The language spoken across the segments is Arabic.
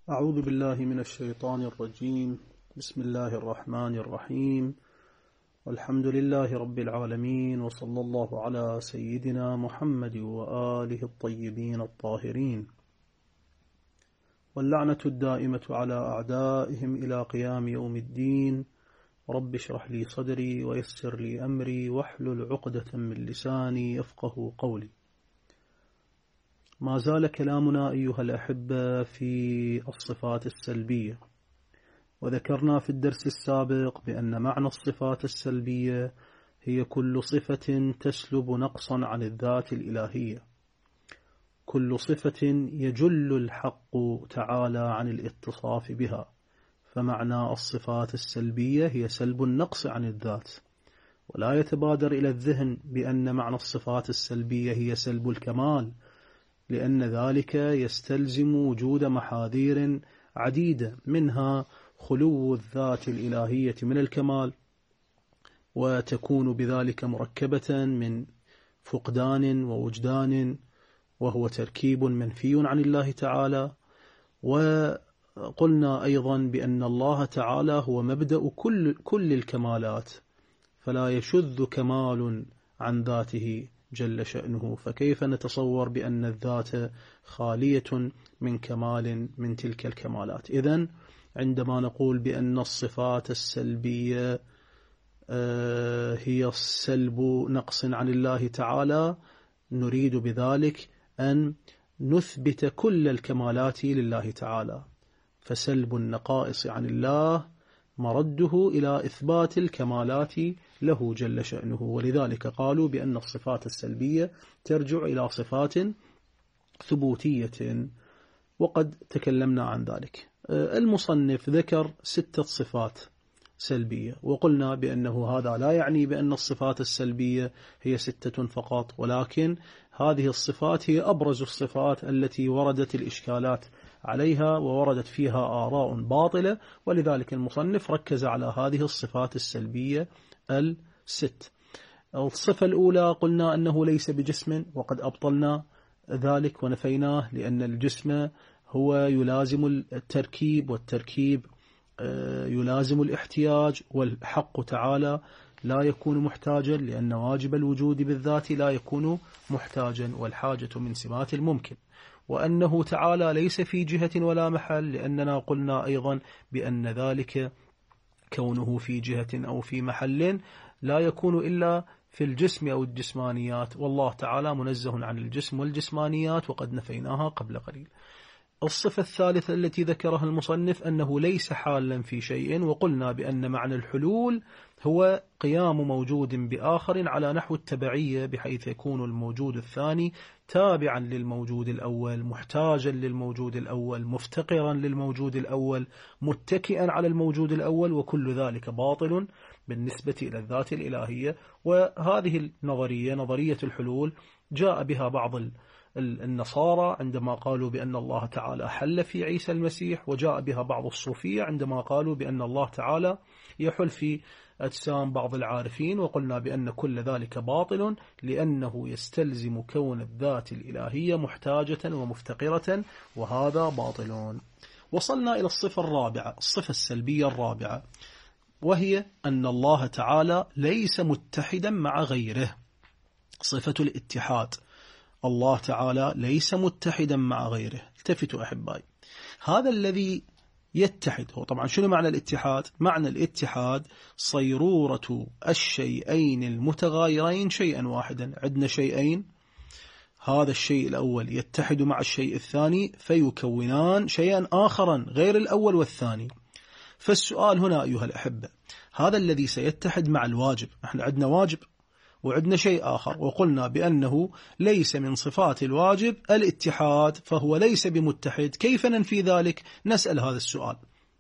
أعوذ بالله من الشيطان الرجيم. بسم الله الرحمن الرحيم، والحمد لله رب العالمين، وصلى الله على سيدنا محمد وآله الطيبين الطاهرين، واللعنة الدائمة على أعدائهم إلى قيام يوم الدين. رب اشرح لي صدري ويسر لي أمري واحلل عقدة من لساني يفقه قولي. ما زال كلامنا أيها الأحبة في الصفات السلبية، وذكرنا في الدرس السابق بأن معنى الصفات السلبية هي كل صفة تسلب نقصا عن الذات الإلهية، كل صفة يجل الحق تعالى عن الاتصاف بها. فمعنى الصفات السلبية هي سلب النقص عن الذات، ولا يتبادر إلى الذهن بأن معنى الصفات السلبية هي سلب الكمال، لأن ذلك يستلزم وجود محاذير عديدة، منها خلو الذات الإلهية من الكمال، وتكون بذلك مركبة من فقدان ووجدان، وهو تركيب منفي عن الله تعالى. وقلنا أيضا بأن الله تعالى هو مبدأ كل الكمالات، فلا يشذ كمال عن ذاته جل شأنه، فكيف نتصور بأن الذات خالية من كمال من تلك الكمالات؟ إذن عندما نقول بأن الصفات السلبية هي سلب نقص عن الله تعالى، نريد بذلك أن نثبت كل الكمالات لله تعالى، فسلب النقائص عن الله مرده إلى إثبات الكمالات له جل شأنه. ولذلك قالوا بأن الصفات السلبية ترجع إلى صفات ثبوتية، وقد تكلمنا عن ذلك. المصنف ذكر 6 صفات سلبية، وقلنا بأنه هذا لا يعني بأن الصفات السلبية هي 6 فقط، ولكن هذه الصفات هي أبرز الصفات التي وردت الإشكالات عليها ووردت فيها آراء باطلة، ولذلك المصنف ركز على هذه الصفات السلبية 6. الصفة الأولى قلنا أنه ليس بجسم، وقد أبطلنا ذلك ونفيناه، لأن الجسم هو يلازم التركيب، والتركيب يلازم الاحتياج، والحق تعالى لا يكون محتاجا، لأن واجب الوجود بالذات لا يكون محتاجا، والحاجة من سمات الممكن. وأنه تعالى ليس في جهة ولا محل، لأننا قلنا أيضا بأن ذلك كونه في جهة أو في محل لا يكون إلا في الجسم أو الجسمانيات، والله تعالى منزه عن الجسم والجسمانيات، وقد نفيناها قبل قليل. الصفة الثالثة التي ذكرها المصنف أنه ليس حالا في شيء، وقلنا بأن معنى الحلول هو قيام موجود بآخر على نحو التبعية، بحيث يكون الموجود الثاني تابعا للموجود الأول، محتاجا للموجود الأول، مفتقرا للموجود الأول، متكئا على الموجود الأول، وكل ذلك باطل بالنسبة إلى الذات الإلهية. وهذه النظرية، نظرية الحلول، جاء بها بعض النصارى عندما قالوا بأن الله تعالى حل في عيسى المسيح، وجاء بها بعض الصوفية عندما قالوا بأن الله تعالى يحل في أجسام بعض العارفين، وقلنا بأن كل ذلك باطل، لأنه يستلزم كون الذات الإلهية محتاجة ومفتقرة، وهذا باطل. وصلنا إلى الصفة الرابعة، الصفة السلبية الرابعة، وهي أن الله تعالى ليس متحدا مع غيره، صفة الاتحاد. الله تعالى ليس متحدا مع غيره. التفتوا أحبائي، هذا الذي يتحد هو طبعا شنو معنى الاتحاد؟ معنى الاتحاد صيرورة الشيئين المتغايرين شيئا واحدا. عندنا شيئين، هذا الشيء الأول يتحد مع الشيء الثاني فيكونان شيئا آخرا غير الأول والثاني. فالسؤال هنا أيها الأحبة، هذا الذي سيتحد مع الواجب، احنا عندنا واجب وعندنا شيء آخر، وقلنا بأنه ليس من صفات الواجب الاتحاد، فهو ليس بمتحد. كيف ننفي ذلك؟ نسأل هذا السؤال.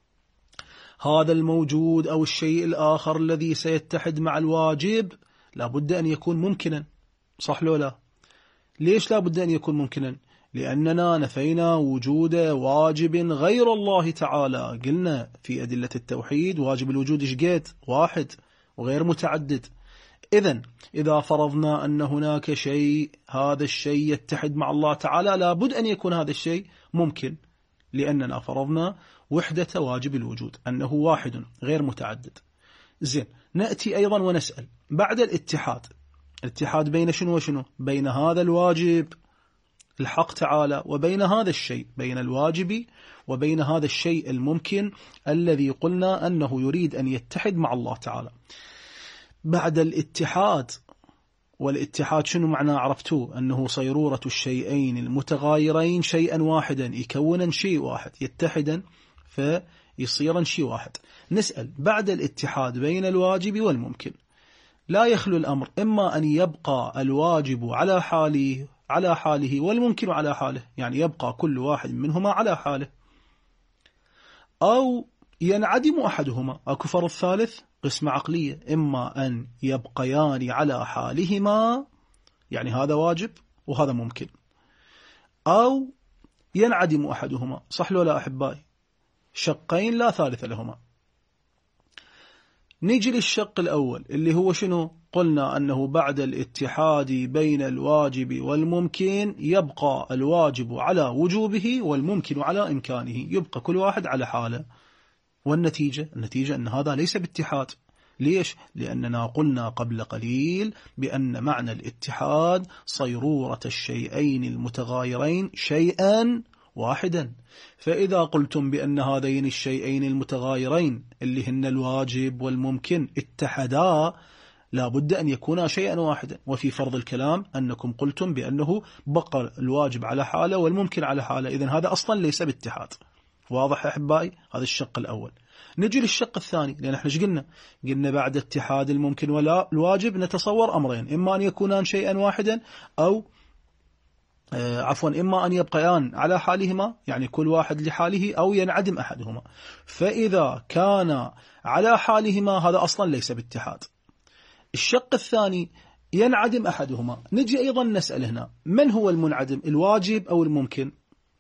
هذا الموجود أو الشيء الآخر الذي سيتحد مع الواجب لابد أن يكون ممكنا، صح لو لا؟ ليش لابد أن يكون ممكنا؟ لأننا نفينا وجود واجب غير الله تعالى. قلنا في أدلة التوحيد واجب الوجود إشقيت واحد وغير متعدد. إذن إذا فرضنا أن هناك شيء، هذا الشيء يتحد مع الله تعالى، لابد أن يكون هذا الشيء ممكن، لأننا فرضنا وحدة واجب الوجود أنه واحد غير متعدد. زين، نأتي أيضا ونسأل بعد الاتحاد بين شنو وشنو؟ بين هذا الواجب الحق تعالى وبين هذا الشيء، بين الواجب وبين هذا الشيء الممكن الذي قلنا أنه يريد أن يتحد مع الله تعالى. بعد الاتحاد، والاتحاد شنو معناه؟ عرفتوه، أنه صيرورة الشيئين المتغايرين شيئا واحدا، يكونا شيء واحد، يتحدا فيصيرا شيء واحد. نسأل بعد الاتحاد بين الواجب والممكن، لا يخلو الأمر إما أن يبقى الواجب على حاله والممكن على حاله، يعني يبقى كل واحد منهما على حاله، أو ينعدم أحدهما. أكو فرض ثالث، قسمة عقلية، إما أن يبقيان على حالهما، يعني هذا واجب وهذا ممكن، أو ينعدم أحدهما. صح لو لا أحبائي؟ شقين لا ثالث لهما. نيجي للشق الأول اللي هو شنو؟ قلنا أنه بعد الاتحاد بين الواجب والممكن يبقى الواجب على وجوبه والممكن على إمكانه، يبقى كل واحد على حاله. والنتيجة أن هذا ليس باتحاد. ليش؟ لأننا قلنا قبل قليل بأن معنى الاتحاد صيرورة الشيئين المتغايرين شيئا واحدا. فإذا قلتم بأن هذين الشيئين المتغايرين اللي هن الواجب والممكن اتحدا، لا بد أن يكونا شيئا واحدا. وفي فرض الكلام أنكم قلتم بأنه بقى الواجب على حالة والممكن على حالة، إذن هذا أصلا ليس باتحاد. واضح يا أحبائي؟ هذا الشق الأول. نجي للشق الثاني، لأن احنا قلنا بعد اتحاد الممكن والواجب نتصور أمرين، إما أن يكونان شيئا واحدا، أو إما أن يبقيان على حالهما، يعني كل واحد لحاله، أو ينعدم أحدهما. فإذا كان على حالهما هذا أصلا ليس باتحاد. الشق الثاني ينعدم أحدهما. نجي أيضا نسأل هنا، من هو المنعدم، الواجب أو الممكن؟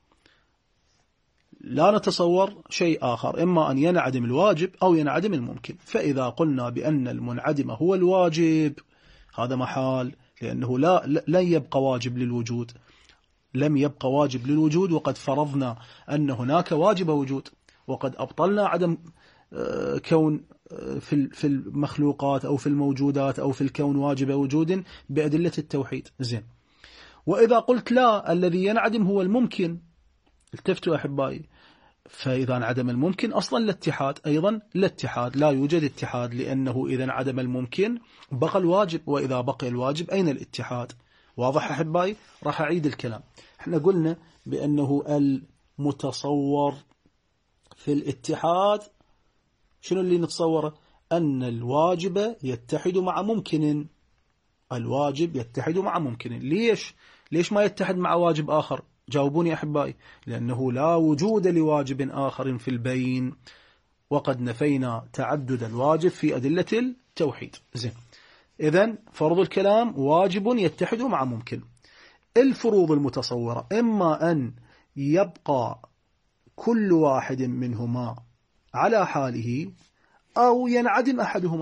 لا نتصور شيء آخر، إما أن ينعدم الواجب أو ينعدم الممكن. فإذا قلنا بأن المنعدم هو الواجب، هذا محال، لأنه لن يبقى واجب للوجود، لم يبقى واجب للوجود، وقد فرضنا أن هناك واجب وجود، وقد أبطلنا عدم كون في المخلوقات أو في الموجودات أو في الكون واجب وجود بأدلة التوحيد. زين، وإذا قلت لا، الذي ينعدم هو الممكن، التفتوا أحبائي، فإذا انعدم الممكن أصلا الاتحاد أيضا الاتحاد، لا يوجد اتحاد، لأنه إذا انعدم الممكن بقى الواجب، وإذا بقي الواجب أين الاتحاد؟ واضح أحبائي؟ راح أعيد الكلام. احنا قلنا بأنه المتصور في الاتحاد شنو اللي نتصوره؟ أن الواجب يتحد مع ممكن. الواجب يتحد مع ممكن. ليش ما يتحد مع واجب آخر؟ جاوبوني أحبائي. لأنه لا وجود لواجب آخر في البين، وقد نفينا تعدد الواجب في أدلة التوحيد. زين، إذن فرض الكلام واجب يتحد مع ممكن. الفروض المتصورة إما أن يبقى كل واحد منهما على حاله، أو ينعدم أحدهما.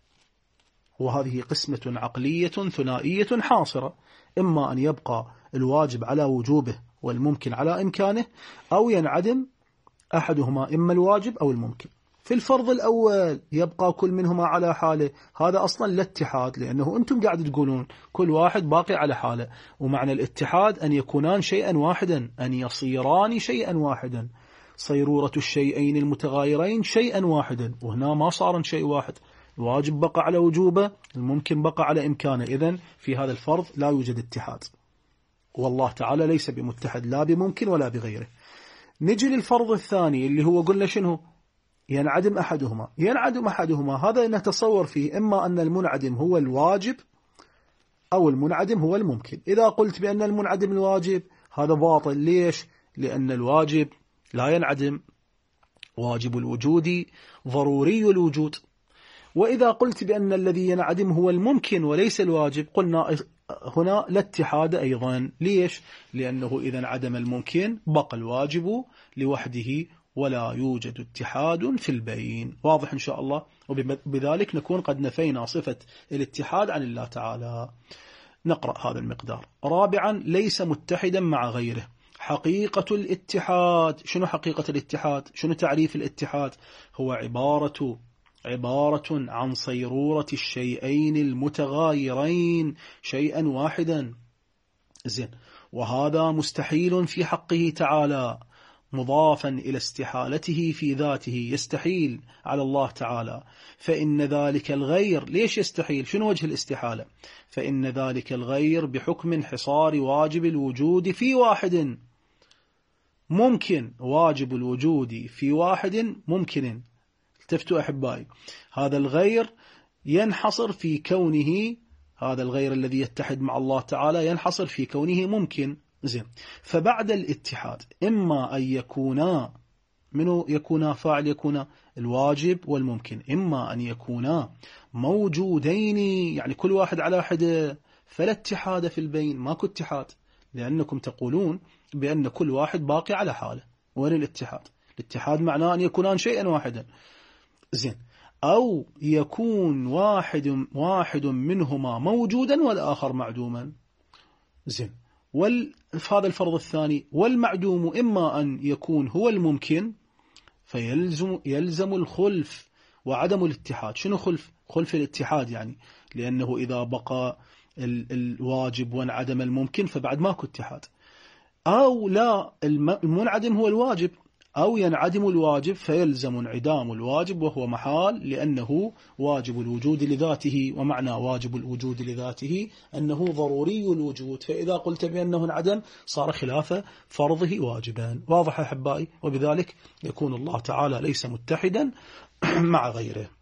وهذه قسمة عقلية ثنائية حاصرة، إما أن يبقى الواجب على وجوبه والممكن على إمكانه، أو ينعدم أحدهما، إما الواجب أو الممكن. في الفرض الأول يبقى كل منهما على حاله، هذا أصلا الاتحاد، لأنه أنتم قاعد تقولون كل واحد باقي على حاله، ومعنى الاتحاد أن يكونان شيئا واحدا، أن يصيران شيئا واحدا، صيرورة الشيئين المتغايرين شيئا واحدا. وهنا ما صار شيء واحد، الواجب بقى على وجوبه، الممكن بقى على إمكانه. إذن في هذا الفرض لا يوجد اتحاد، والله تعالى ليس بمتحد لا بممكن ولا بغيره. نجي للفرض الثاني اللي هو قلنا شنو؟ ينعدم أحدهما. هذا نتصور فيه إما أن المنعدم هو الواجب أو المنعدم هو الممكن. إذا قلت بأن المنعدم الواجب هذا باطل. ليش؟ لأن الواجب لا ينعدم، واجب الوجود ضروري الوجود. وإذا قلت بأن الذي ينعدم هو الممكن وليس الواجب، قلنا هنا لا اتحاد أيضا. ليش؟ لأنه إذا انعدم الممكن بقى الواجب لوحده ولا يوجد اتحاد في البين. واضح إن شاء الله؟ وبذلك نكون قد نفينا صفة الاتحاد عن الله تعالى. نقرأ هذا المقدار. رابعا، ليس متحدا مع غيره. حقيقة الاتحاد. شنو حقيقة الاتحاد؟ شنو تعريف الاتحاد؟ هو عبارة عن صيرورة الشيئين المتغايرين شيئا واحدا. زين، وهذا مستحيل في حقه تعالى، مضافا إلى استحالته في ذاته، يستحيل على الله تعالى. فإن ذلك الغير، ليش يستحيل؟ شنو وجه الاستحالة؟ فإن ذلك الغير بحكم انحصار واجب الوجود في واحد ممكن. واجب الوجود في واحد ممكن. التفتوا أحبائي، هذا الغير ينحصر في كونه، هذا الغير الذي يتحد مع الله تعالى ينحصر في كونه ممكن. زين، فبعد الاتحاد إما أن يكونا، منو يكونا؟ فاعل يكونا الواجب والممكن، إما أن يكونا موجودين، يعني كل واحد على حدة، فلا اتحاد في البين، ماكو اتحاد، لأنكم تقولون بأن كل واحد باقي على حاله. وين الاتحاد؟ الاتحاد معناه أن يكونان شيئا واحدا. زين، أو يكون واحد منهما موجودا والآخر معدوما. زين، هذا الفرض الثاني. والمعدوم إما أن يكون هو الممكن، فيلزم الخلف وعدم الاتحاد. شنو خلف؟ خلف الاتحاد يعني، لأنه إذا بقى الواجب وانعدم الممكن فبعد ماكو اتحاد. أو لا، المنعدم هو الواجب، أو ينعدم الواجب فيلزم انعدام الواجب وهو محال، لأنه واجب الوجود لذاته، ومعنى واجب الوجود لذاته أنه ضروري الوجود، فإذا قلت بأنه انعدم صار خلاف فرضه واجبا. واضح أحبائي؟ وبذلك يكون الله تعالى ليس متحدا مع غيره.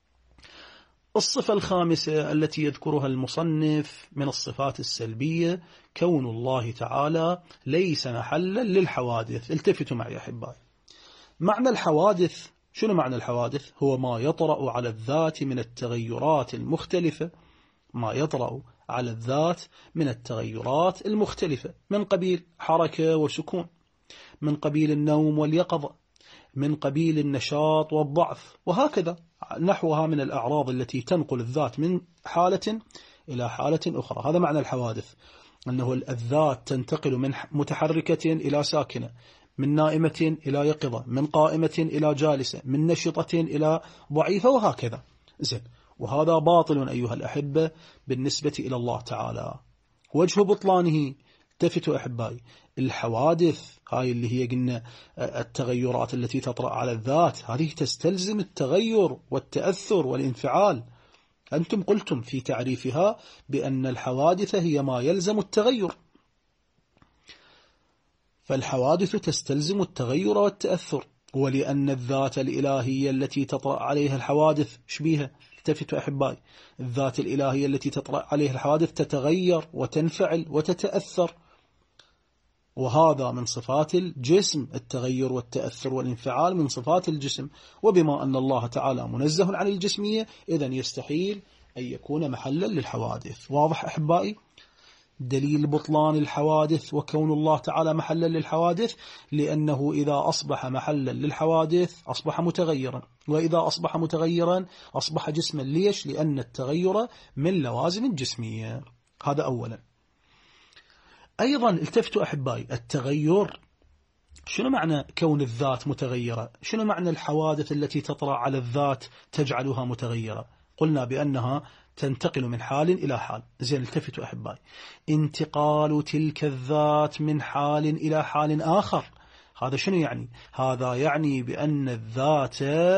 الصفة الخامسة التي يذكرها المصنف من الصفات السلبية كون الله تعالى ليس محلا للحوادث. التفتوا معي أحبائي، معنى الحوادث، شنو معنى الحوادث؟ هو ما يطرأ على الذات من التغيرات المختلفة، ما يطرأ على الذات من التغيرات المختلفة، من قبيل حركة وسكون، من قبيل النوم واليقظة، من قبيل النشاط والضعف، وهكذا نحوها من الأعراض التي تنقل الذات من حالة إلى حالة أخرى. هذا معنى الحوادث، أنه الذات تنتقل من متحركة إلى ساكنة، من نائمة إلى يقظة، من قائمة إلى جالسة، من نشطة إلى ضعيفة، وهكذا. زين، وهذا باطل أيها الأحبة بالنسبة إلى الله تعالى. وجه بطلانه، التفتوا أحبائي، الحوادث هاي اللي هي قلنا التغيرات التي تطرأ على الذات، هذه تستلزم التغير والتأثر والانفعال. أنتم قلتم في تعريفها بأن الحوادث هي ما يلزم التغير، فالحوادث تستلزم التغير والتأثر. ولأن الذات الإلهية التي تطرأ عليها الحوادث شبيها، التفتوا أحبائي، الذات الإلهية التي تطرأ عليها الحوادث تتغير وتنفعل وتتأثر، وهذا من صفات الجسم، التغير والتأثر والانفعال من صفات الجسم. وبما أن الله تعالى منزه عن الجسمية، إذن يستحيل أن يكون محلا للحوادث. واضح أحبائي؟ دليل بطلان الحوادث وكون الله تعالى محلا للحوادث، لأنه إذا أصبح محلا للحوادث أصبح متغيرا، وإذا أصبح متغيرا أصبح جسما. ليش؟ لأن التغير من لوازم الجسمية. هذا أولا. أيضا التفتوا أحبائي، التغير، شنو معنى كون الذات متغيرة؟ شنو معنى الحوادث التي تطرأ على الذات تجعلها متغيرة؟ قلنا بأنها تنتقل من حال إلى حال. زين، التفتوا أحبائي، انتقال تلك الذات من حال إلى حال آخر، هذا شنو يعني؟ هذا يعني بأن الذات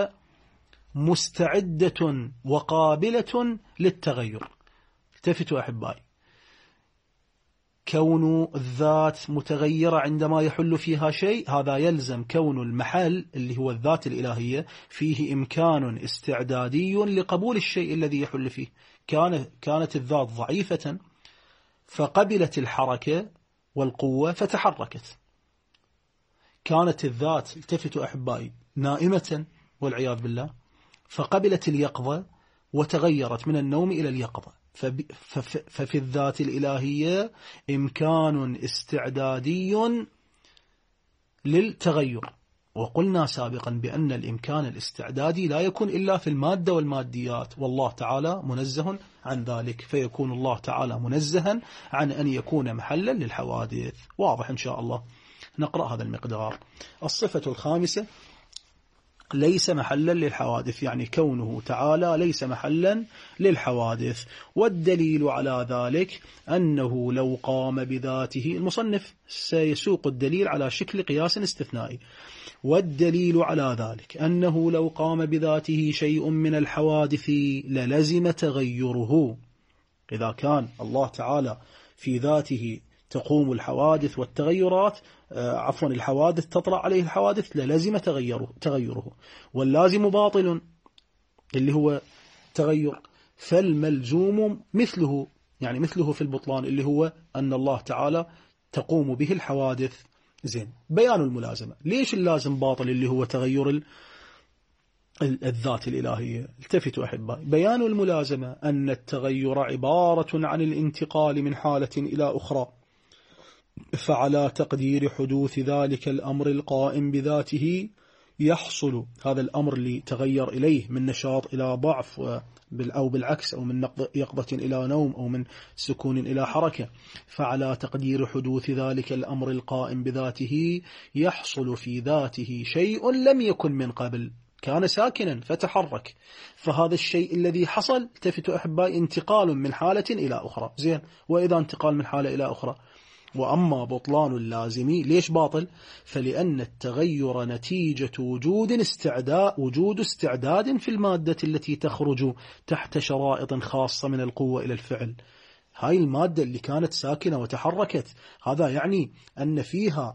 مستعدة وقابلة للتغير. التفتوا أحبائي، كون الذات متغيرة عندما يحل فيها شيء، هذا يلزم كون المحل اللي هو الذات الإلهية فيه إمكان استعدادي لقبول الشيء الذي يحل فيه. كانت الذات ضعيفة فقبلت الحركة والقوة فتحركت. كانت الذات، التفتوا أحبائي، نائمة والعياذ بالله، فقبلت اليقظة وتغيرت من النوم إلى اليقظة. ففي الذات الإلهية إمكان استعدادي للتغير. وقلنا سابقا بأن الإمكان الاستعدادي لا يكون إلا في المادة والماديات، والله تعالى منزه عن ذلك، فيكون الله تعالى منزها عن أن يكون محلا للحوادث. واضح إن شاء الله؟ نقرأ هذا المقدار. الصفة الخامسة ليس محلا للحوادث، يعني كونه تعالى ليس محلا للحوادث. والدليل على ذلك أنه لو قام بذاته، المصنف سيسوق الدليل على شكل قياس استثنائي. والدليل على ذلك أنه لو قام بذاته شيء من الحوادث للزم تغيره. إذا كان الله تعالى في ذاته تقوم الحوادث والتغيرات، الحوادث تطرأ عليه الحوادث، للزم تغيره، واللازم باطل اللي هو تغير، فالملزوم مثله، يعني مثله في البطلان اللي هو أن الله تعالى تقوم به الحوادث. زين، بيان الملازمة. ليش اللازم باطل اللي هو تغير الذات الإلهية؟ التفتوا أحبائي، بيان الملازمة أن التغير عبارة عن الانتقال من حالة إلى أخرى، فعلى تقدير حدوث ذلك الأمر القائم بذاته يحصل هذا الأمر اللي تغير إليه من نشاط إلى ضعف، أو بالعكس، أو من يقظة إلى نوم، أو من سكون إلى حركة، فعلى تقدير حدوث ذلك الأمر القائم بذاته يحصل في ذاته شيء لم يكن من قبل، كان ساكنا فتحرك، فهذا الشيء الذي حصل، التفتوا أحبائي، انتقال من حالة إلى أخرى. زين، وإذا انتقال من حالة إلى أخرى. وأما بطلان اللازم، ليش باطل؟ فلأن التغير نتيجة وجود استعداد في المادة التي تخرج تحت شرائط خاصة من القوة إلى الفعل. هاي المادة اللي كانت ساكنة وتحركت، هذا يعني أن فيها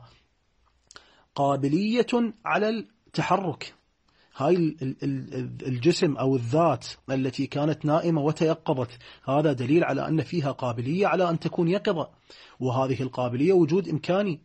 قابلية على التحرك. هاي الجسم أو الذات التي كانت نائمة وتيقظت، هذا دليل على أن فيها قابلية على أن تكون يقظة، وهذه القابلية وجود إمكاني،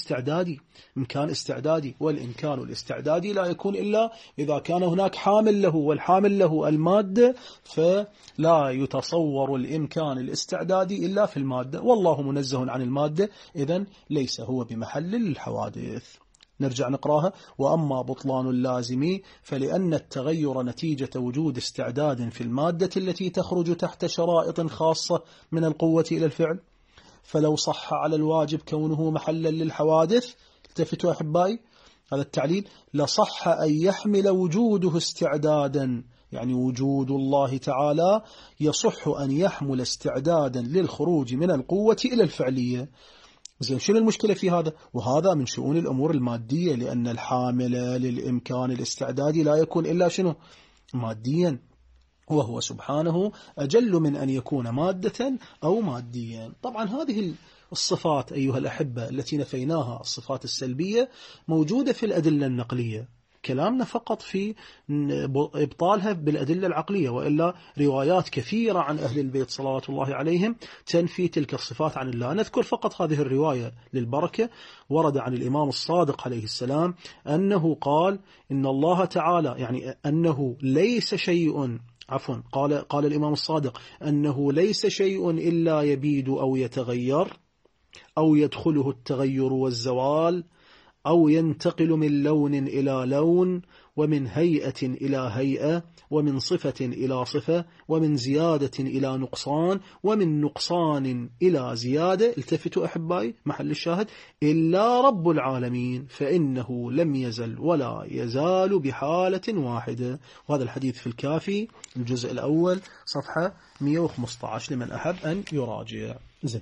إمكان استعدادي، والإمكان الاستعدادي لا يكون إلا إذا كان هناك حامل له، والحامل له المادة، فلا يتصور الإمكان الاستعدادي إلا في المادة، والله منزه عن المادة، إذن ليس هو بمحل للحوادث. نرجع نقراها. وأما بطلان اللازم فلأن التغير نتيجة وجود استعداد في المادة التي تخرج تحت شرائط خاصة من القوة إلى الفعل، فلو صح على الواجب كونه محلا للحوادث، التفتوا أحبائي هذا التعليل، لصح أن يحمل وجوده استعدادا، يعني وجود الله تعالى يصح أن يحمل استعدادا للخروج من القوة إلى الفعلية. زين، شنو المشكلة في هذا؟ وهذا من شؤون الأمور المادية، لأن الحامل للإمكان الاستعدادي لا يكون إلا شنو؟ ماديا، وهو سبحانه أجل من أن يكون مادة أو ماديا. طبعا هذه الصفات أيها الأحبة التي نفيناها، الصفات السلبية، موجودة في الأدلة النقلية، كلامنا فقط في إبطالها بالأدلة العقلية، وإلا روايات كثيرة عن أهل البيت صلوات الله عليهم تنفي تلك الصفات عن الله. نذكر فقط هذه الرواية للبركة. ورد عن الإمام الصادق عليه السلام أنه قال إن الله تعالى، يعني أنه ليس شيء، قال الإمام الصادق أنه ليس شيء إلا يبيد أو يتغير أو يدخله التغير والزوال، أو ينتقل من لون إلى لون، ومن هيئة إلى هيئة، ومن صفة إلى صفة، ومن زيادة إلى نقصان، ومن نقصان إلى زيادة. التفتوا أحبائي محل الشاهد، إلا رب العالمين فإنه لم يزل ولا يزال بحالة واحدة. وهذا الحديث في الكافي الجزء الأول صفحة 115 لمن أحب أن يراجع. زين،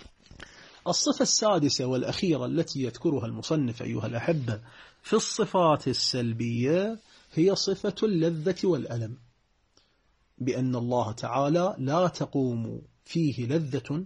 الصفة السادسة والأخيرة التي يذكرها المصنف أيها الأحبة في الصفات السلبية هي صفة اللذة والألم، بأن الله تعالى لا تقوم فيه لذة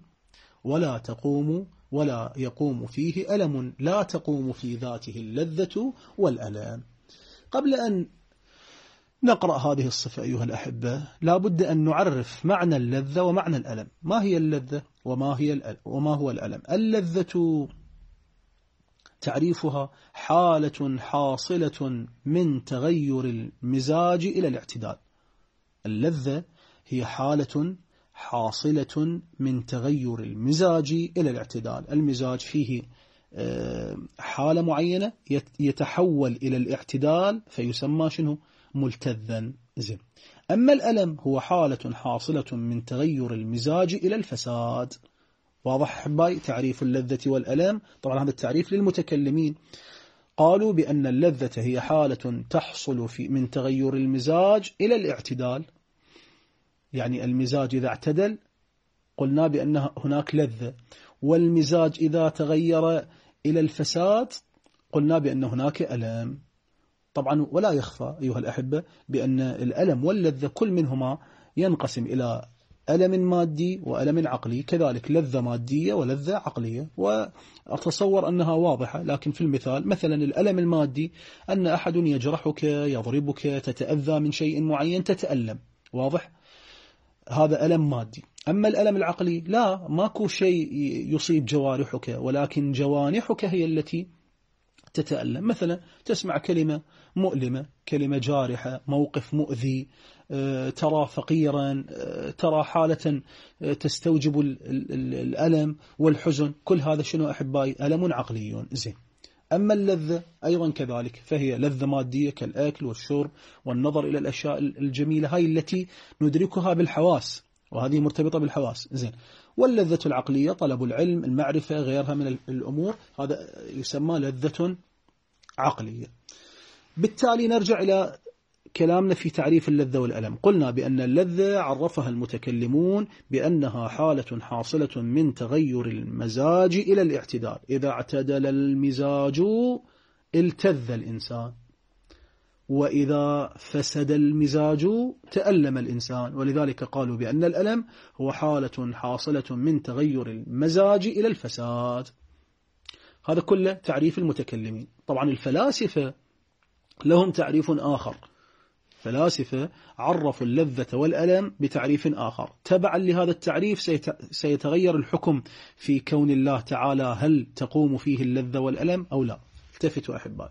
ولا يقوم فيه ألم، لا تقوم في ذاته اللذة والألم. قبل أن نقرأ هذه الصفة أيها الأحبة لا بد أن نعرف معنى اللذة ومعنى الألم. ما هي اللذة وما هو الألم؟ اللذة تعريفها حالة حاصلة من تغير المزاج إلى الاعتدال. اللذة هي حالة حاصلة من تغير المزاج إلى الاعتدال. المزاج فيه حالة معينة يتحول إلى الاعتدال فيسمى شنو؟ ملتذا. زين، أما الألم هو حالة حاصلة من تغير المزاج إلى الفساد. واضح أحبائي؟ تعريف اللذة والألم، طبعا هذا التعريف للمتكلمين. قالوا بأن اللذة هي حالة تحصل من تغير المزاج إلى الاعتدال، يعني المزاج إذا اعتدل قلنا بأن هناك لذة، والمزاج إذا تغير إلى الفساد قلنا بأن هناك ألم. طبعا ولا يخفى أيها الأحبة بأن الألم واللذة كل منهما ينقسم إلى ألم مادي وألم عقلي، كذلك لذة مادية ولذة عقلية، وأتصور أنها واضحة. لكن في المثال مثلا الألم المادي أن أحد يجرحك يضربك تتأذى من شيء معين تتألم، واضح؟ هذا ألم مادي. أما الألم العقلي لا، ماكو شيء يصيب جوارحك ولكن جوانحك هي التي تتألم. مثلا تسمع كلمة مؤلمة، كلمة جارحة، موقف مؤذي، ترى فقيرا، ترى حالة تستوجب الألم والحزن، كل هذا شنو أحبائي؟ ألم عقلي. زين. أما اللذة أيضا كذلك، فهي لذة مادية كالأكل والشرب والنظر إلى الأشياء الجميلة، هاي التي ندركها بالحواس، وهذه مرتبطة بالحواس. زين. واللذة العقلية طلب العلم، المعرفة، غيرها من الأمور، هذا يسمى لذة عقلية. بالتالي نرجع إلى كلامنا في تعريف اللذة والألم. قلنا بأن اللذة عرفها المتكلمون بأنها حالة حاصلة من تغير المزاج إلى الاعتدال، إذا اعتدل المزاج التذ الإنسان، وإذا فسد المزاج تألم الإنسان، ولذلك قالوا بأن الألم هو حالة حاصلة من تغير المزاج إلى الفساد. هذا كله تعريف المتكلمين. طبعا الفلاسفة لهم تعريف آخر، فلاسفة عرفوا اللذة والألم بتعريف آخر. تبعا لهذا التعريف سيتغير الحكم في كون الله تعالى، هل تقوم فيه اللذة والألم أو لا؟ التفتوا أحبائي.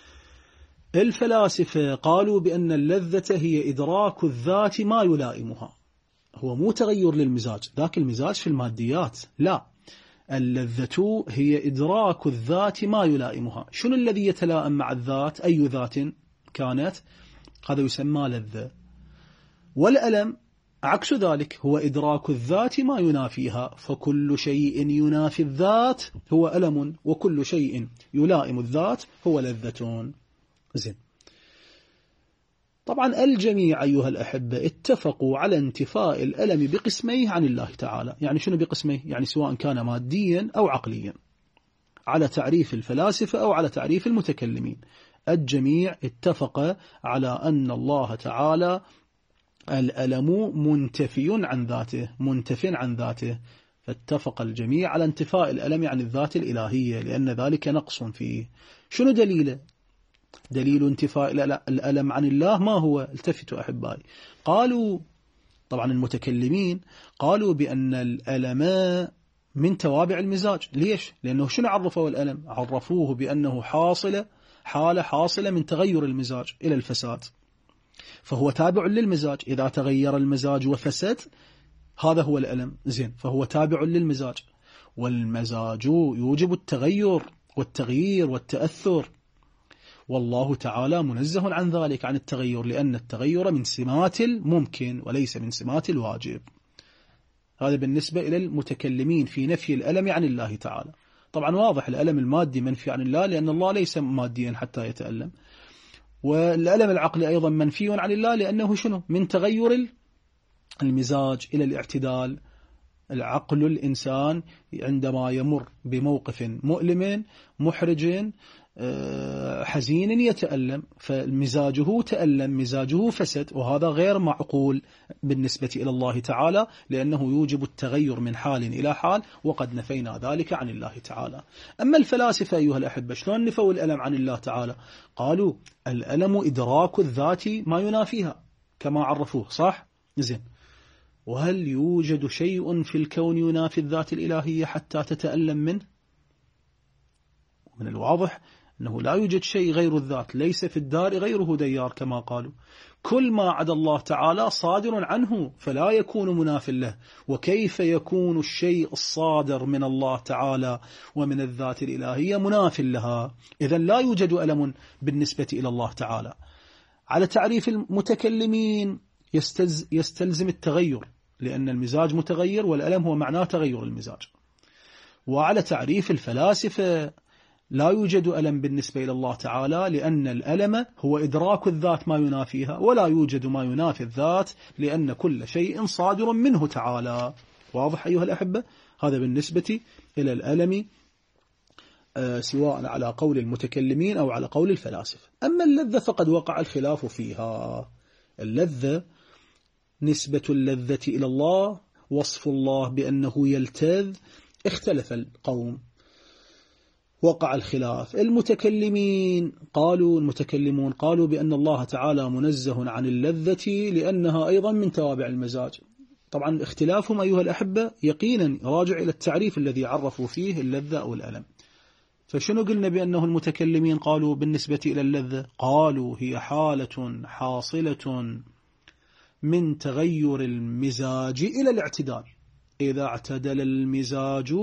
الفلاسفة قالوا بأن اللذة هي إدراك الذات ما يلائمها، هو مو تغير للمزاج، ذاك المزاج في الماديات، لا، اللذة هي إدراك الذات ما يلائمها. شنو الذي يتلائم مع الذات؟ أي ذات كانت، هذا يسمى لذة. والألم عكس ذلك، هو إدراك الذات ما ينافيها، فكل شيء ينافي الذات هو ألم، وكل شيء يلائم الذات هو لذة. زين. طبعا الجميع أيها الأحبة اتفقوا على انتفاء الألم بقسميه عن الله تعالى. يعني شنو بقسميه؟ يعني سواء كان ماديا أو عقليا، على تعريف الفلاسفة أو على تعريف المتكلمين. الجميع اتفق على أن الله تعالى الألم منتفي عن ذاته، منتف عن ذاته، فاتفق الجميع على انتفاء الألم عن الذات الإلهية، لأن ذلك نقص فيه. شنو دليله؟ دليل انتفاء الألم عن الله ما هو؟ التفتوا أحبائي. قالوا طبعا المتكلمين قالوا بأن الألم من توابع المزاج. ليش؟ لأنه شنو عرفوا الألم؟ عرفوه بأنه حالة حاصلة من تغير المزاج إلى الفساد، فهو تابع للمزاج. إذا تغير المزاج وفسد هذا هو الألم. زين. فهو تابع للمزاج، والمزاج يوجب التغير والتغيير والتأثر، والله تعالى منزه عن ذلك، عن التغير، لأن التغير من سمات الممكن وليس من سمات الواجب. هذا بالنسبة إلى المتكلمين في نفي الألم عن الله تعالى. طبعا واضح الألم المادي منفي عن الله، لأن الله ليس ماديا حتى يتألم. والألم العقلي أيضا منفي عن الله، لأنه شنو؟ من تغير المزاج إلى الاعتدال. العقل الإنسان عندما يمر بموقف مؤلم محرج حزين يتألم، فمزاجه تألم، مزاجه فسد، وهذا غير معقول بالنسبة إلى الله تعالى، لأنه يوجب التغير من حال إلى حال، وقد نفينا ذلك عن الله تعالى. أما الفلاسفة أيها الأحبة شلون نفوا الألم عن الله تعالى؟ قالوا الألم إدراك الذات ما ينافيها كما عرفوه، صح؟ زين. وهل يوجد شيء في الكون ينافي الذات الإلهية حتى تتألم منه؟ من الواضح أنه لا يوجد شيء غير الذات، ليس في الدار غيره ديار كما قالوا. كل ما عدا الله تعالى صادر عنه فلا يكون مناف له، وكيف يكون الشيء الصادر من الله تعالى ومن الذات الإلهية مناف لها؟ إذن لا يوجد ألم بالنسبة إلى الله تعالى. على تعريف المتكلمين يستلزم التغير، لأن المزاج متغير، والألم هو معناه تغير المزاج. وعلى تعريف الفلاسفة لا يوجد ألم بالنسبة إلى الله تعالى، لأن الألم هو إدراك الذات ما ينافيها، ولا يوجد ما ينافي الذات، لأن كل شيء صادر منه تعالى. واضح أيها الأحبة؟ هذا بالنسبة إلى الألم سواء على قول المتكلمين أو على قول الفلاسفة. أما اللذة فقد وقع الخلاف فيها. اللذة نسبة اللذة إلى الله، وصف الله بأنه يلتذ، اختلف القوم، وقع الخلاف. المتكلمون قالوا بأن الله تعالى منزه عن اللذة لأنها أيضا من توابع المزاج. طبعا اختلافهم أيها الأحبة يقينا راجع إلى التعريف الذي عرفوا فيه اللذة أو الألم. فشنو قلنا بأنه المتكلمين قالوا بالنسبة إلى اللذة؟ قالوا هي حالة حاصلة من تغير المزاج إلى الاعتدال. إذا اعتدل المزاج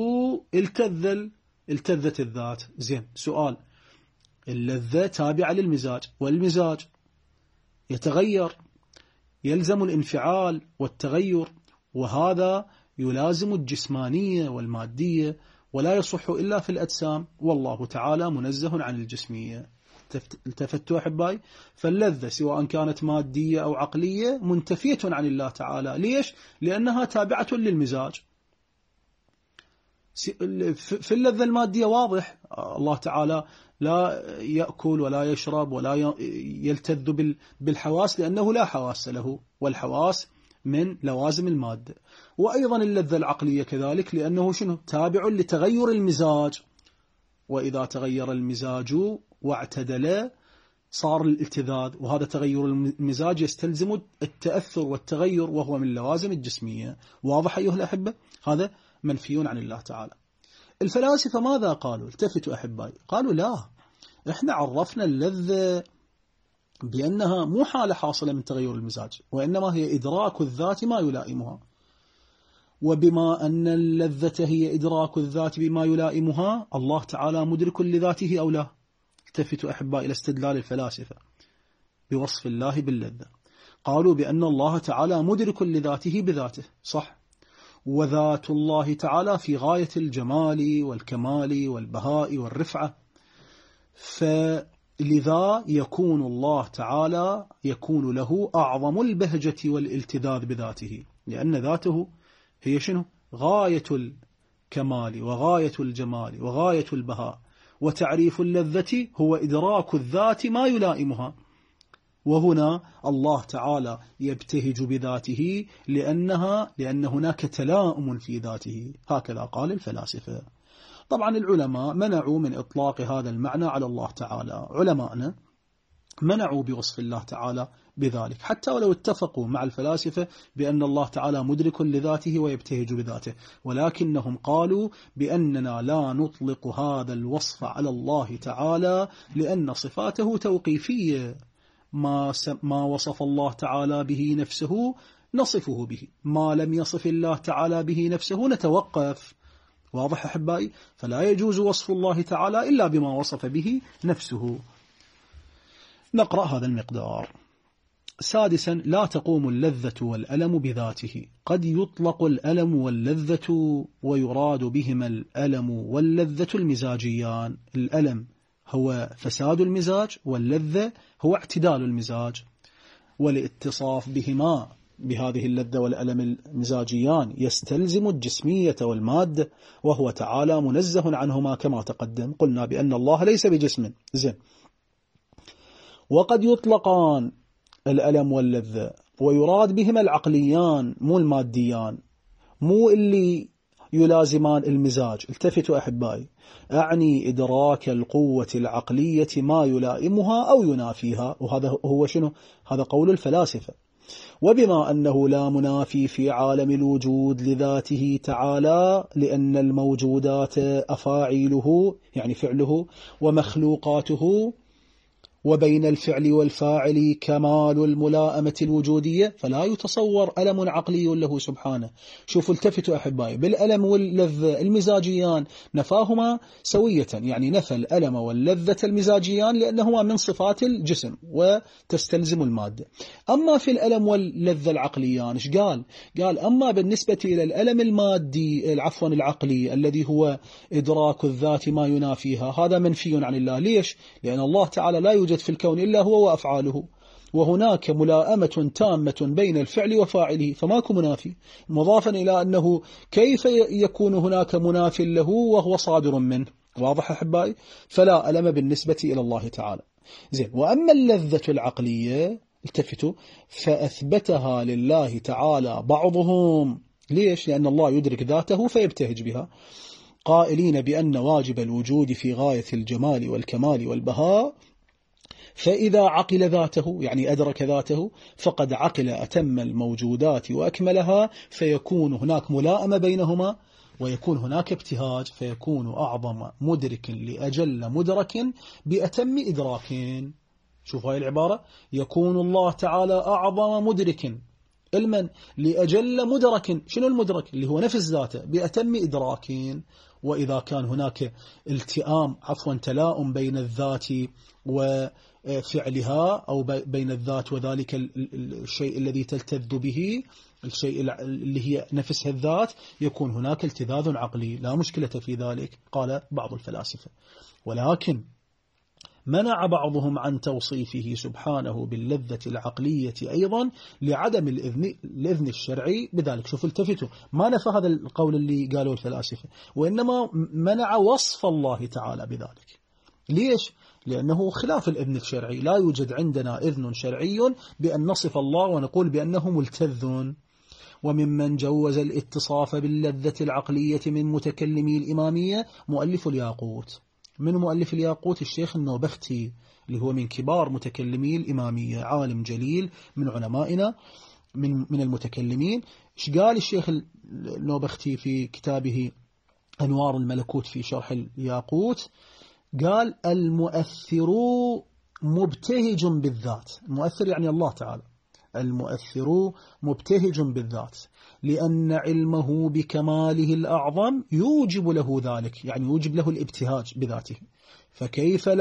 التذت الذات. زين، سؤال، اللذة تابعة للمزاج، والمزاج يتغير، يلزم الانفعال والتغير، وهذا يلازم الجسمانية والمادية، ولا يصح إلا في الأجسام، والله تعالى منزه عن الجسمية. التفتوا أحبائي؟ فاللذة سواء كانت مادية أو عقلية منتفية عن الله تعالى. ليش؟ لأنها تابعة للمزاج. في اللذة المادية واضح، الله تعالى لا يأكل ولا يشرب ولا يلتذ بالحواس، لأنه لا حواس له، والحواس من لوازم المادة. وأيضا اللذة العقلية كذلك، لأنه شنو؟ تابع لتغير المزاج، وإذا تغير المزاج واعتدل صار الالتذاذ، وهذا تغير المزاج يستلزم التأثر والتغير، وهو من لوازم الجسمية. واضح أيها الأحبة؟ هذا منفي عن الله تعالى. الفلاسفة ماذا قالوا؟ التفتوا أحبائي، قالوا لا، إحنا عرفنا اللذة بأنها مو حالة حاصلة من تغير المزاج، وإنما هي إدراك الذات ما يلائمها. وبما أن اللذة هي إدراك الذات بما يلائمها، الله تعالى مدرك لذاته أو لا؟ التفتوا أحبائي إلى استدلال الفلاسفة بوصف الله باللذة. قالوا بأن الله تعالى مدرك لذاته بذاته، صح، وذات الله تعالى في غاية الجمال والكمال والبهاء والرفعة، فلذا يكون الله تعالى يكون له أعظم البهجة والالتذاذ بذاته، لأن ذاته هي شنو؟ غاية الكمال وغاية الجمال وغاية البهاء. وتعريف اللذة هو إدراك الذات ما يلائمها، وهنا الله تعالى يبتهج بذاته لأن هناك تلاؤم في ذاته. هكذا قال الفلاسفة. طبعا العلماء منعوا من إطلاق هذا المعنى على الله تعالى. علماءنا منعوا بوصف الله تعالى بذلك، حتى ولو اتفقوا مع الفلاسفة بأن الله تعالى مدرك لذاته ويبتهج بذاته، ولكنهم قالوا بأننا لا نطلق هذا الوصف على الله تعالى لأن صفاته توقيفية. ما وصف الله تعالى به نفسه نصفه به، ما لم يصف الله تعالى به نفسه نتوقف. واضح أحبائي؟ فلا يجوز وصف الله تعالى إلا بما وصف به نفسه. نقرأ هذا المقدار. سادسا، لا تقوم اللذة والألم بذاته. قد يطلق الألم واللذة ويراد بهما الألم واللذة المزاجيان. الألم هو فساد المزاج، واللذة هو اعتدال المزاج، والاتصاف بهما بهذه اللذة والألم المزاجيان يستلزم الجسمية والمادة، وهو تعالى منزه عنهما كما تقدم. قلنا بأن الله ليس بجسم. زين. وقد يطلقان الألم واللذة ويراد بهما العقليان مو الماديان، مو اللي يلازمان المزاج. التفتوا أحبائي، أعني إدراك القوة العقلية ما يلائمها أو ينافيها، وهذا هو شنو؟ هذا قول الفلاسفة. وبما أنه لا منافي في عالم الوجود لذاته تعالى، لأن الموجودات أفاعيله يعني فعله ومخلوقاته وبين الفعل والفاعل كمال الملائمة الوجودية، فلا يتصور ألم عقلي له سبحانه. شوفوا التفتوا أحبائي، بالألم واللذة المزاجيان نفاهما سوية، يعني نفى الألم واللذة المزاجيان لأنهما من صفات الجسم وتستلزم المادة. أما في الألم واللذة العقليان إيش قال؟ قال أما بالنسبة إلى الألم المادي العقلي الذي هو إدراك الذات ما ينافيها، هذا منفي عن الله. ليش؟ لأن الله تعالى لا يوجد في الكون إلا هو وأفعاله، وهناك ملائمة تامة بين الفعل وفاعله، فماكو منافي. مضافا إلى أنه كيف يكون هناك مناف له وهو صادر منه؟ واضح أحبائي؟ فلا ألم بالنسبة إلى الله تعالى. زين. وأما اللذة العقلية التفتوا فأثبتها لله تعالى بعضهم. ليش؟ لأن الله يدرك ذاته فيبتهج بها، قائلين بأن واجب الوجود في غاية الجمال والكمال والبهاء، فإذا عقل ذاته يعني أدرك ذاته فقد عقل أتم الموجودات وأكملها، فيكون هناك ملائمة بينهما ويكون هناك ابتهاج، فيكون أعظم مدرك لأجل مدرك بأتم إدراكين. شوف هاي العبارة، يكون الله تعالى أعظم مدرك علما لأجل مدرك. شنو المدرك؟ اللي هو نفس ذاته بأتم إدراكين. وإذا كان هناك تلاؤم بين الذات وفعلها أو بين الذات وذلك الشيء الذي تلتذ به، الشيء اللي هي نفس الذات، يكون هناك التذاذ عقلي، لا مشكلة في ذلك، قال بعض الفلاسفة. ولكن منع بعضهم عن توصيفه سبحانه باللذة العقلية أيضا لعدم الإذن الشرعي بذلك. شوف التفتوا، ما نفى هذا القول اللي قالوا الفلاسفة، وإنما منع وصف الله تعالى بذلك. ليش؟ لأنه خلاف الإذن الشرعي، لا يوجد عندنا إذن شرعي بأن نصف الله ونقول بأنه ملتذ. وممن جوز الاتصاف باللذة العقلية من متكلمي الإمامية مؤلف الياقوت. من مؤلف الياقوت؟ الشيخ النوبختي، اللي هو من كبار متكلمي الإمامية، عالم جليل من علمائنا من المتكلمين. ايش قال الشيخ النوبختي في كتابه أنوار الملكوت في شرح الياقوت؟ قال المؤثر مبتهج بالذات. المؤثر يعني الله تعالى، المؤثر مبتهج بالذات، لأن علمه بكماله الأعظم يوجب له ذلك، يعني يوجب له الابتهاج بذاته. فكيف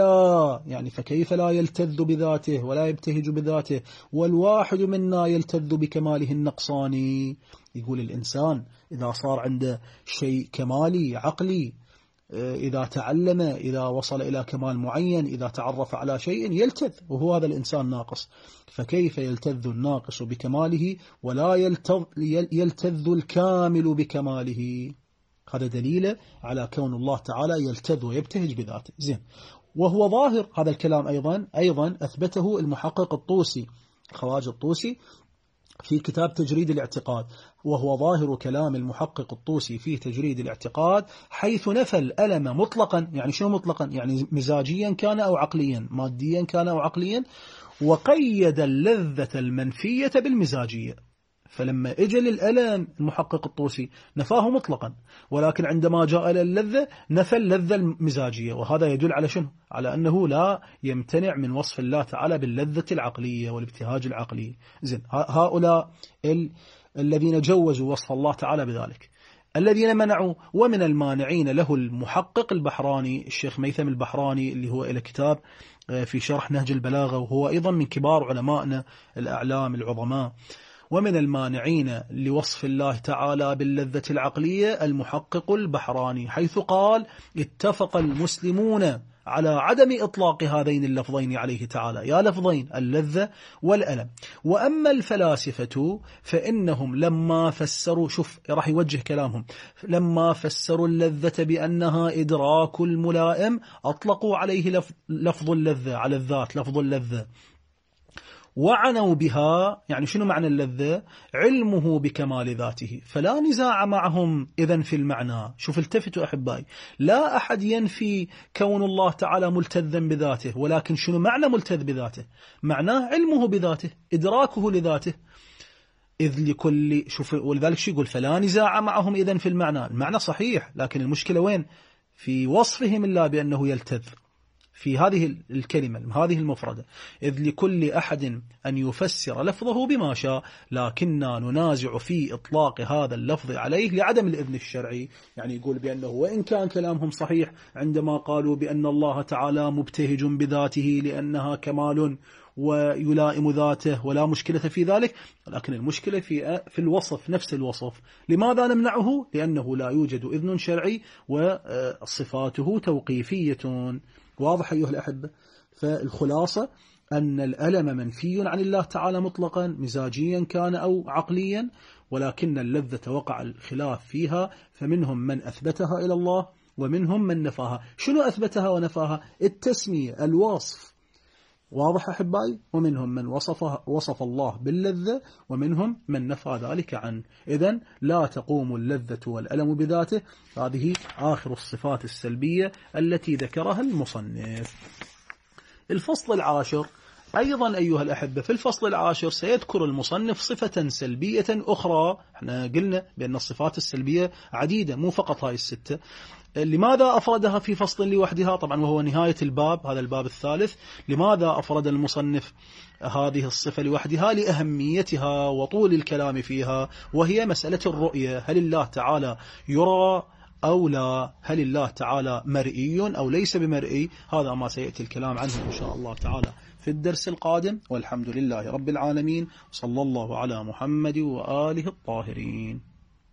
لا يلتذ بذاته ولا يبتهج بذاته، والواحد منا يلتذ بكماله النقصاني. يقول الإنسان إذا صار عنده شيء كمالي عقلي، إذا تعلم، إذا وصل إلى كمال معين، إذا تعرف على شيء يلتذ، وهو هذا الإنسان ناقص. فكيف يلتذ الناقص بكماله ولا يلتذ الكامل بكماله؟ هذا دليل على كون الله تعالى يلتذ ويبتهج بذاته. زين. وهو ظاهر هذا الكلام أيضا أثبته المحقق الطوسي، خواجة الطوسي، في كتاب تجريد الاعتقاد. وهو ظاهر كلام المحقق الطوسي في تجريد الاعتقاد، حيث نفى الألم مطلقا. يعني شنو مطلقا؟ يعني مزاجيا كان أو عقليا، ماديا كان أو عقليا، وقيد اللذة المنفية بالمزاجية. فلما اجى للألم المحقق الطوسي نفاه مطلقا، ولكن عندما جاء إلى اللذة نفى اللذة المزاجية. وهذا يدل على شنو؟ على أنه لا يمتنع من وصف الله تعالى باللذة العقلية والابتهاج العقلي. زين. هؤلاء الذين جوزوا وصف الله تعالى بذلك. الذين منعوا، ومن المانعين له المحقق البحراني، الشيخ ميثم البحراني، اللي هو إلى كتاب في شرح نهج البلاغة، وهو أيضا من كبار علمائنا الأعلام العظماء. ومن المانعين لوصف الله تعالى باللذة العقلية المحقق البحراني، حيث قال اتفق المسلمون على عدم إطلاق هذين اللفظين عليه تعالى، يا لفظين اللذة والألم. وأما الفلاسفة فإنهم لما فسروا، شوف راح يوجه كلامهم، لما فسروا اللذة بأنها إدراك الملائم أطلقوا عليه لفظ اللذة، على الذات لفظ اللذة، وعنوا بها. يعني شنو معنى اللذة؟ علمه بكمال ذاته. فلا نزاع معهم إذن في المعنى. شوف التفتوا أحبائي، لا أحد ينفي كون الله تعالى ملتذا بذاته، ولكن شنو معنى ملتذ بذاته؟ معناه علمه بذاته، إدراكه لذاته. إذ لكل، شوف، ولذلك شو يقول؟ فلا نزاع معهم إذن في المعنى. المعنى صحيح، لكن المشكلة وين؟ في وصفهم الله بأنه يلتذ، في هذه الكلمة هذه المفردة، إذ لكل أحد أن يفسر لفظه بما شاء، لكننا ننازع في إطلاق هذا اللفظ عليه لعدم الإذن الشرعي. يعني يقول بأنه وإن كان كلامهم صحيح عندما قالوا بأن الله تعالى مبتهج بذاته لأنها كمال ويلائم ذاته ولا مشكلة في ذلك، لكن المشكلة في الوصف، نفس الوصف. لماذا نمنعه؟ لأنه لا يوجد إذن شرعي وصفاته توقيفية. واضح أيها الأحبة؟ فالخلاصة أن الألم منفي عن الله تعالى مطلقا، مزاجيا كان أو عقليا، ولكن اللذة وقع الخلاف فيها، فمنهم من أثبتها إلى الله ومنهم من نفاها. شنو أثبتها ونفاها؟ التسمية، الوصف. واضح أحبائي؟ ومنهم من وصف الله باللذة، ومنهم من نفى ذلك عنه. إذن لا تقوم اللذة والألم بذاته. هذه آخر الصفات السلبية التي ذكرها المصنف. الفصل العاشر أيضا أيها الأحبة، في الفصل العاشر سيذكر المصنف صفة سلبية أخرى. احنا قلنا بأن الصفات السلبية عديدة، مو فقط هاي الستة. لماذا أفردها في فصل لوحدها؟ طبعا وهو نهاية الباب، هذا الباب الثالث. لماذا أفرد المصنف هذه الصفة لوحدها؟ لأهميتها وطول الكلام فيها، وهي مسألة الرؤية. هل الله تعالى يرى أو لا؟ هل الله تعالى مرئي أو ليس بمرئي؟ هذا ما سيأتي الكلام عنه إن شاء الله تعالى في الدرس القادم. والحمد لله رب العالمين، صلى الله على محمد وآله الطاهرين.